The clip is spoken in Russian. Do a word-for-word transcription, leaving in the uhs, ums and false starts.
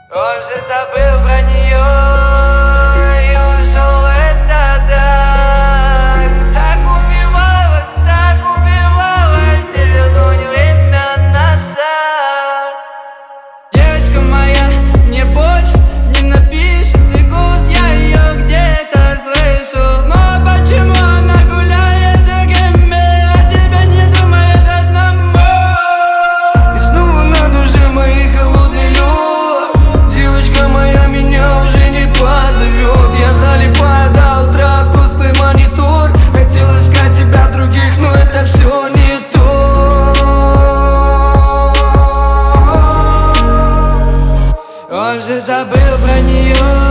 Он же забыл про нее и ушел, это так. Так убивалась, так убивалась, не вернуть время назад. Девочка моя мне больше не напишет, и голос я ее где-то слышу. Но почему она гуляет с другими, а тебя не думает одному? И снова на душе моей холодный лед. Девочка моя меня уже не позовет. Я залипаю до утра в вкусный монитор. Хотел искать тебя в других, но это все не то. Он же забыл про нее.